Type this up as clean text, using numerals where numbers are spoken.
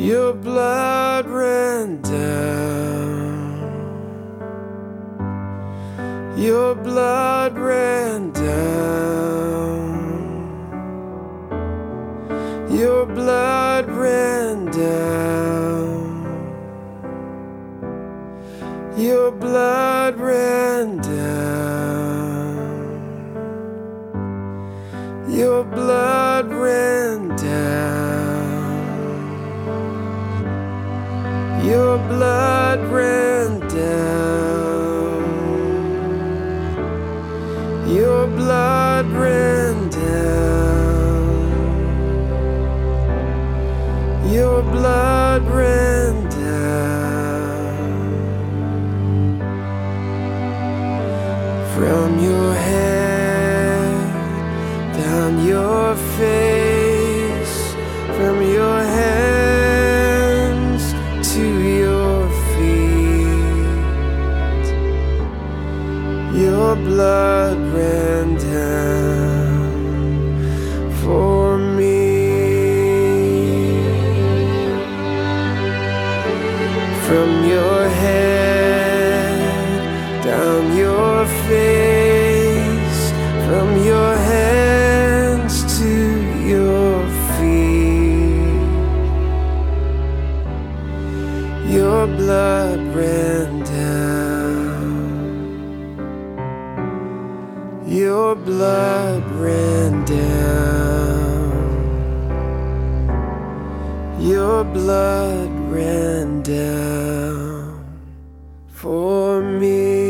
Your blood ran down. Your blood ran down. Your blood ran down. Your blood ran down. Your blood ran down. Your blood ran down. Your blood ran down. Your blood ran down. From your head down your face, from your hands to your feet, your blood ran down for me. From your head down your face, from your hands to your feet, your blood ran down. Your blood ran down. Your blood ran down for me.